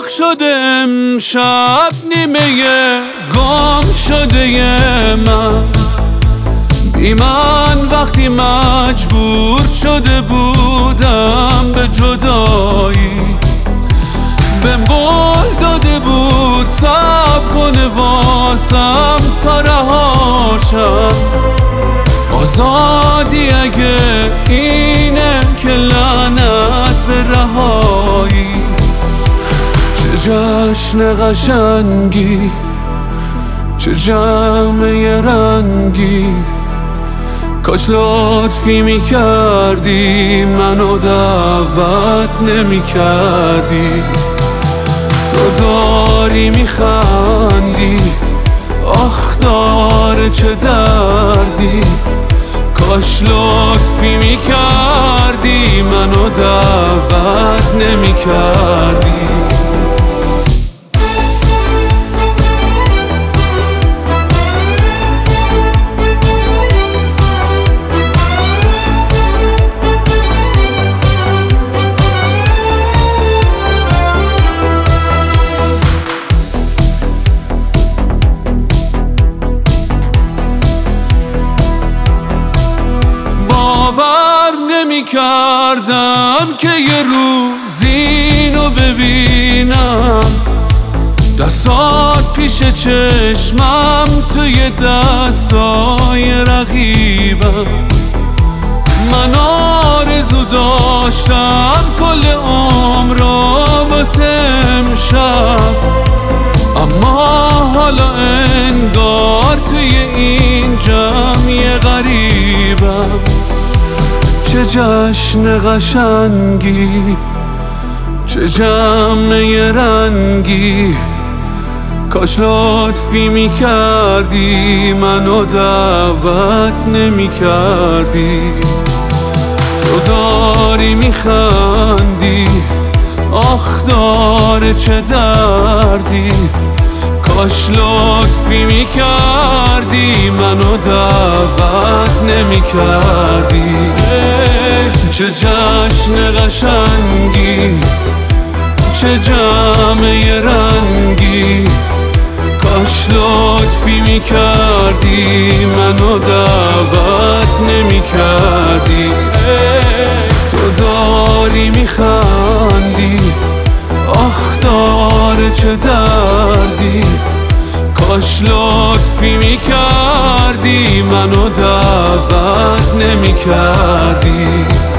داغ شده امشب نیمه گم شده من بی من وقتی مجبور شده بودم به جدایی بهم قول داده بود صبر کنه واسم تا رهاشم آزادی اگه اینه که لعنت به رهایی چه جشن قشنگی چه جمع رنگی کاش لطفی میکردی منو دعوت نمیکردی تو داری میخندی آخ داره چه دردی کاش لطفی میکردی منو دعوت نمیکردی باور نمی کردم که یه روز اینو ببینم دستات پیش چشمم توی دستای رقیبم من آرزو داشتم کل عمرو واسه امشب اما حالا انگار توی این جمع غریبم چه جشن قشنگی چه جمع رنگی کاش لطفی میکردی منو دعوت نمیکردی تو داری میخندی آخ داره چه دردی کاش لطفی میکردی منو دعوت نمیکردی چه جشن قشنگی چه جمع رنگی کاش لطفی میکردی منو دعوت نمیکردی تو داری میخندی آخ داره چه دردی کاش لطفی میکردی منو دعوت نمیکردی